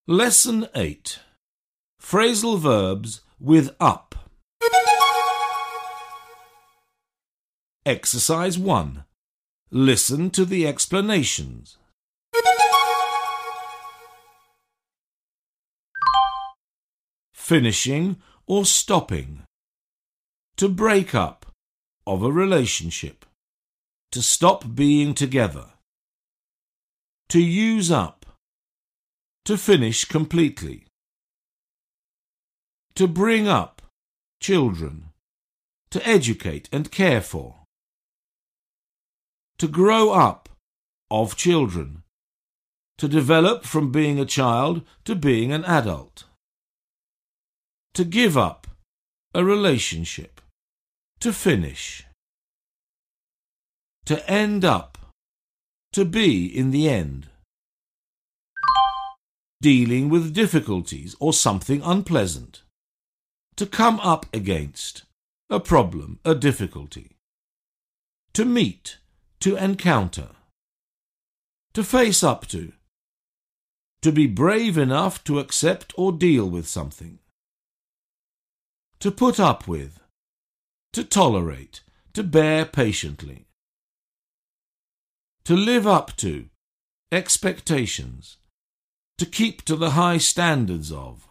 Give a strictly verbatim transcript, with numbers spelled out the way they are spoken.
Lesson eight. Phrasal verbs with up. Exercise one. Listen to the explanations. Finishing or stopping. To break up, of a relationship. To stop being together. To use up. To finish completely. To bring up, children. To educate and care for. To grow up, of children. To develop from being a child to being an adult. To give up, a relationship. To finish. To end up, to be in the end. Dealing with difficulties or something unpleasant. To come up against, a problem, a difficulty. To meet, to encounter. To face up to. To be brave enough to accept or deal with something. To put up with. To tolerate, to bear patiently. To live up to, expectations. To keep to the high standards of.